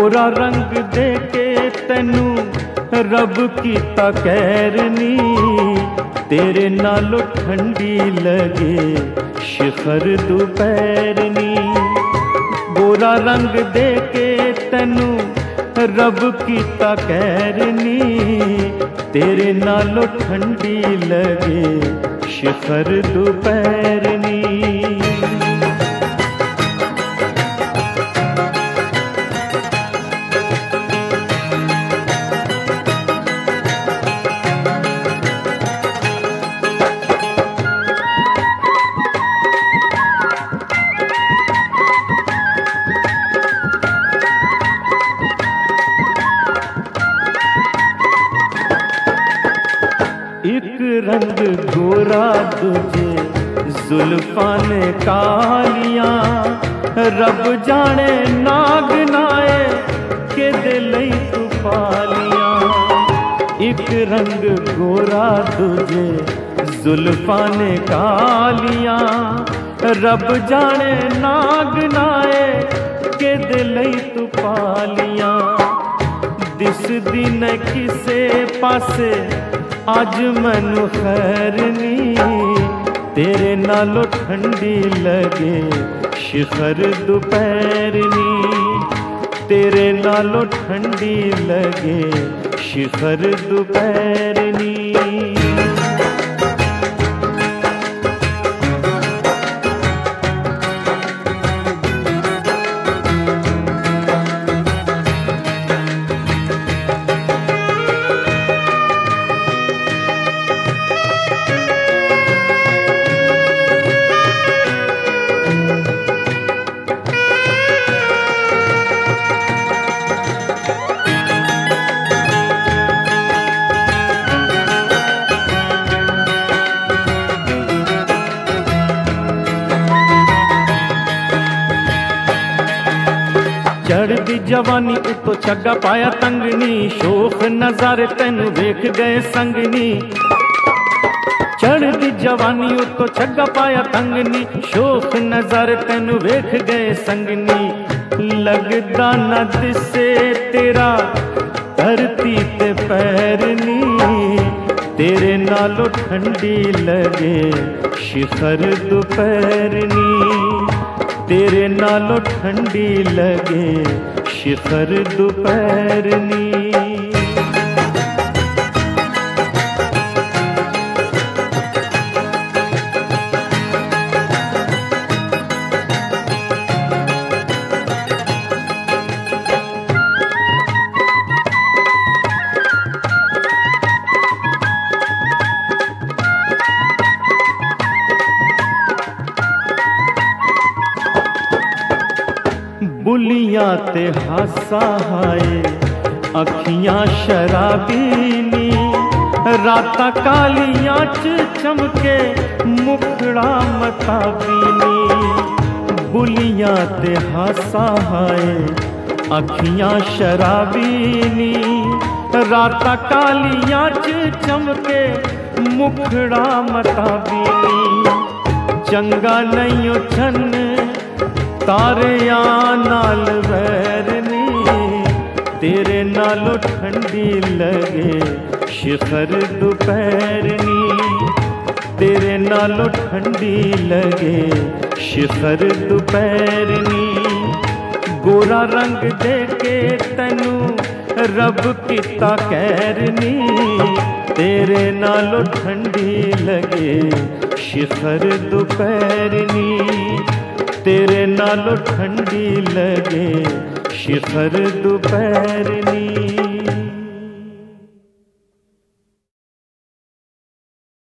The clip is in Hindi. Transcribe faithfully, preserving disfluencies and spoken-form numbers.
गोरा रंग दे के तैनू रब कीता कैरनी, तेरे नालों ठंडी लगे शिखर दोपहरनी। गोरा रंग दे के तैनू रब कीता कैरनी, तेरे नालों ठंडी लगे शिखर दोपहरनी। एक रंग गोरा तुझे जुल्फां ने कालियां, रब जाने नाग नाए के दिल तू पालियां। एक रंग गोरा तुझे जुल्फां ने कालियां, रब जाने नाग नाए के दिल तू पालियां। दिस दिन किसे पासे अज मैनू खैर नी, तेरे नालों ठंडी लगे शिखर दोपहरनी, तेरे नालों ठंडी लगे शिखर दोपहरनी। चढ़दी जवानी उतो छग्गा पाया तंगनी, शोख नजारे तेनू वेख गए संगनी। चढ़दी जवानी उतो छग्गा पाया तंगनी, शोख नजारे तेनू वेख गए संगनी। लगदा न दिसे तेरा धरती ते पैरनी, तेरे नालों ठंडी लगे शिखर दोपहरनी, तेरे नालों ठंडी लगे शिखर दोपहरनी। बुलियां ते हासा हाए अखियां शराबीनी, रातां कालियां च चमके मुखड़ा मताबीनी। बुलियां ते हासा हाए अखियां शराबीनी, रातां कालियां च चमके मुखड़ा मताबीनी। चंगा नहीं छन तारियां नाल वैरनी, तेरे नालों ठंडी लगे शिखर दोपहरनी, तेरे नालों ठंडी लगे शिखर दोपहरनी। गोरा रंग दे के तैनू रब कीता कैरनी, तेरे नालों ठंडी लगे शिखर दोपहरनी, तेरे नालों ठंडी लगे शिखर दोपहरनी।